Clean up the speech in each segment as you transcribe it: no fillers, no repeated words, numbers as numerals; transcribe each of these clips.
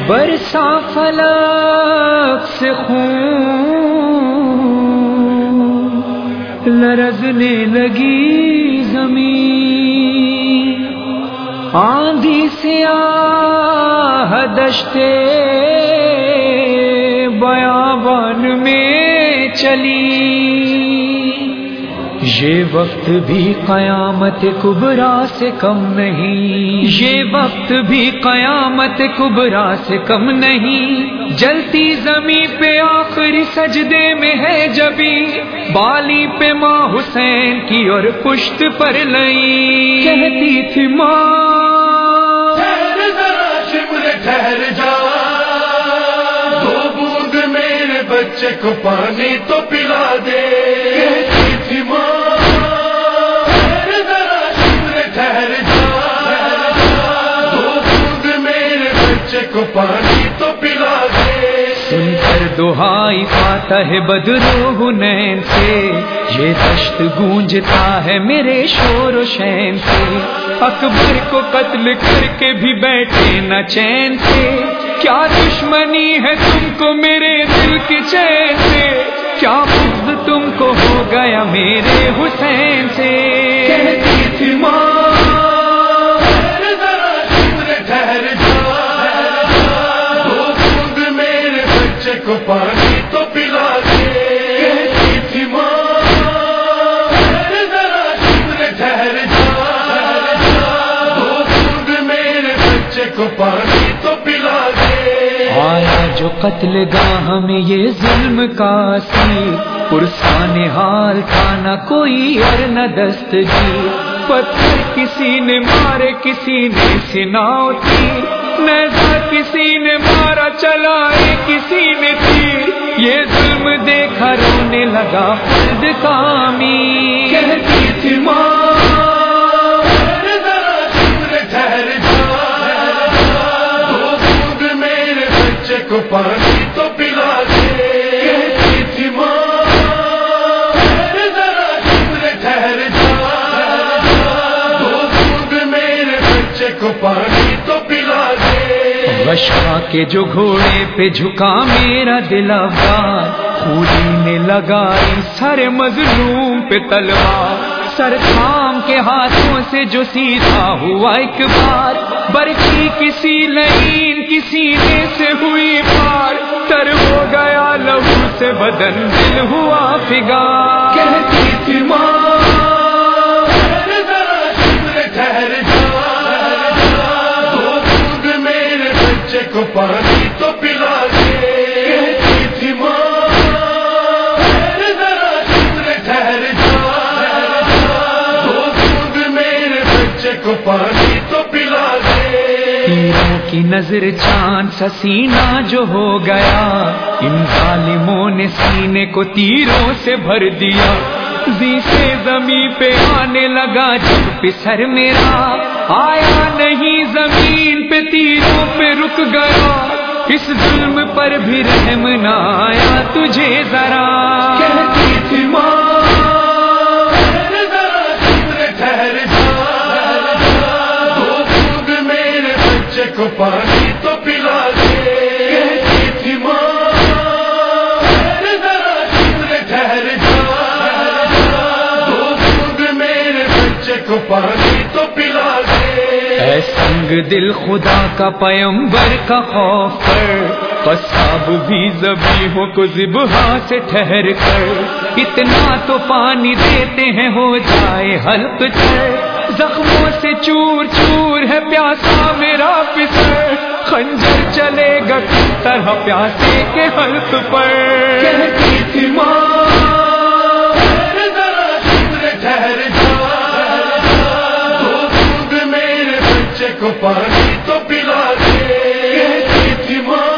برسا فلک سے خون، لرزنے لگی زمین، آندھی سیاہ دشتے بیابان میں چلی، یہ وقت بھی قیامت کبریٰ سے کم نہیں، یہ وقت بھی قیامت کبریٰ سے کم نہیں، جلتی زمین پہ آخری سجدے میں ہے جبی، بالی پہ ماں حسین کی اور پشت پر لئی، کہتی تھی ماں ٹھہر ذرا شمر ٹھہر جا، دو بوند میرے بچے کو پانی تو پلا دے، کہتی تھی ماں ٹھہر ذرا شمر ٹھہر جا، دو بوند میرے بچے کو پانی تو پلا دے۔ سن کر دہائی فاتح بدر و حنین سے، یہ دشت گونجتا ہے میرے شور و شین سے، اکبر کو قتل کر کے بھی بیٹھے نہ چین سے، کیا دشمنی ہے تم کو میرے دل کی چین سے، کیا بغض تم کو ہو گیا میرے حسین سے، کہتی تھی ماں ٹھہر ذرا شمر ٹھہر جا، دو بوند میرے بچے کو پانی تو پلا دے، کہتی تھی ماں ٹھہر ذرا شمر ٹھہر جا، دو بوند میرے بچے کو پانی تو پلا دے۔ آیا جو قتل گاہ میں یہ ظلم کا سی، پرسان حال تھا نہ کوئی اور نہ دستگیر، پتھر کسی نے مارے کسی نے سناؤ تھی، نیزہ کسی نے مارا چلائے کسی نے تیر، یہ ظلم دیکھا رونے لگا خلد کامی، کہتی تھی ماں ٹھہر ذرا شمر ٹھہر جا، دو بوند میرے بچے کو پانی تو پلا دے، کہتی تھی ماں ٹھہر ذرا شمر ٹھہر جا، دو بوند میرے بچے کو پانی تو پلا دے۔ وشوا کے جو گھوڑے پہ جھکا میرا دل افغان، خولی نے لگائی سر مظلوم پہ تلوار، سر تھام کے ہاتھوں سے جو سیدھا ہوا ایک بار، برچھی کسی لعین کی سینے سے ہوئی پار، تر ہو گیا لہو سے بدن دل ہوا فگار، کہتی تھی ماں ٹھہر ذرا شمر ٹھہر جا، دو بوند میرے بچے کو پانی تو پلا دے، کہتی تھی ماں ٹھہر ذرا شمر ٹھہر جا، دو بوند میرے بچے کو پانی تو پلا دے۔ تیروں کی نظر چاند سا سینہ جو ہو گیا، ان ظالموں نے سینے کو تیروں سے بھر دیا، زی سے زمین پہ آنے لگا جب پسر میرا، آیا نہیں زمین پہ تیروں پہ رک گیا، اس ظلم پر بھی رحم نہ آیا تجھے ذرا، کہتی تھی ماں ٹھہر ذرا شمر ٹھہر جا، دو بوند میرے بچے کو پانی تو پلا دے، کہتی تھی ماں ٹھہر ذرا شمر ٹھہر جا، دو بوند میرے بچے کو پانی تو پلا دے۔ اے سنگ دل خدا کا پیمبر کا خوف کر، قصاب بھی ذبیحوں کو ذبح سے ٹھہر کر، اتنا تو پانی دیتے ہیں ہو جائے حلق تر، زخموں سے چور چور ہے پیاسا میرا پسر، خنجر چلے گا کس طرح پیاسے کے حلق پر، کہتی تھی ماں ٹھہر ذرا شمر ٹھہر جا، دو بوند میرے بچے کو پانی تو پلا دے، کہتی تھی ماں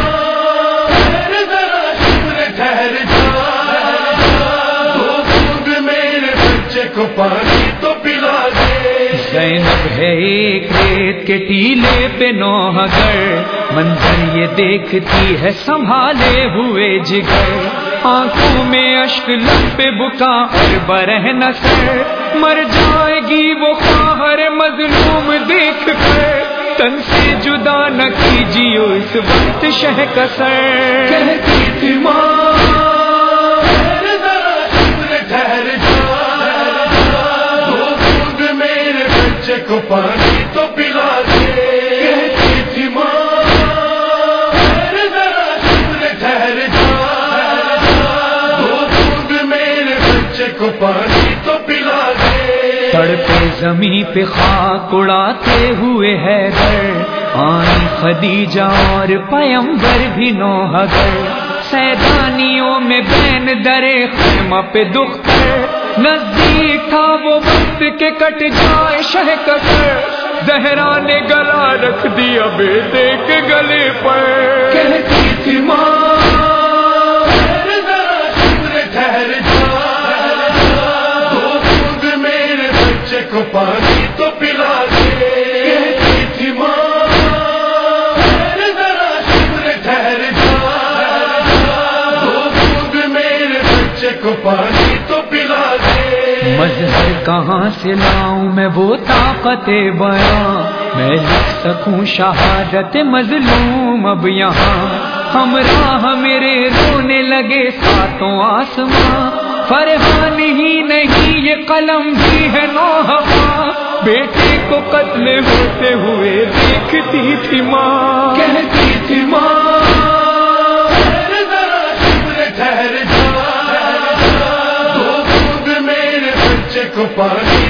ٹھہر ذرا شمر ٹھہر جا، دو بوند میرے بچے کو پانی تو پلا دے۔ زینب ہے ایک ریت کے ٹیلے پہ نوحہ گر، منظر یہ دیکھتی ہے سنبھالے ہوئے جگر، آنکھوں میں اشک لب پہ بکا اور برہ نہ سر، مر جائے گی وہ خواہر مظلوم دیکھ کر، تن سے جدا نہ کیجیے اس وقت شہ کا سر. کہتی تھی ماں ذرا شکر ٹھہر جا، دو بوند میرے بچے کو پانی تو پلا دے. کہتی تھی ماں ذرا شکر ٹھہر جا، دو بوند میرے بچے کو پانی تو پلا دے. تڑپے زمیں پہ خاک اڑاتے ہوئے حیدر، آئی خدیجہ اور پیمبر بھی نوحگر. سیدانیوں میں بین درے خیمہ پہ دختر، نزدیک تھا وہ وقت کے کٹ جائے شہ کا سر. زہرا نے گلا رکھ دیا بیٹے کے گلے پر. کہتی تھی ماں ذرا شکر ٹھہر جا، دو بوند میرے بچے کو پانی تو پلا دے. کہتی تھی ماں ذرا شکر ٹھہر جا، دو بوند میرے بچے کو پانی تو پلا دے. مظہر کہاں سے لاؤں میں وہ طاقت بیاں، میں لکھ سکوں شہادت مظلوم اب یہاں. ہمراہ میرے رونے لگے ساتوں آسماں، فرحان ہی نہیں یہ قلم بھی ہے نوحہ. بیٹے کو قتل ہوتے ہوئے دیکھتی تھی ماں. کہتی تھی ماں ذرا شکر ٹھہر جا، دو بوند میرے بچے کو پانی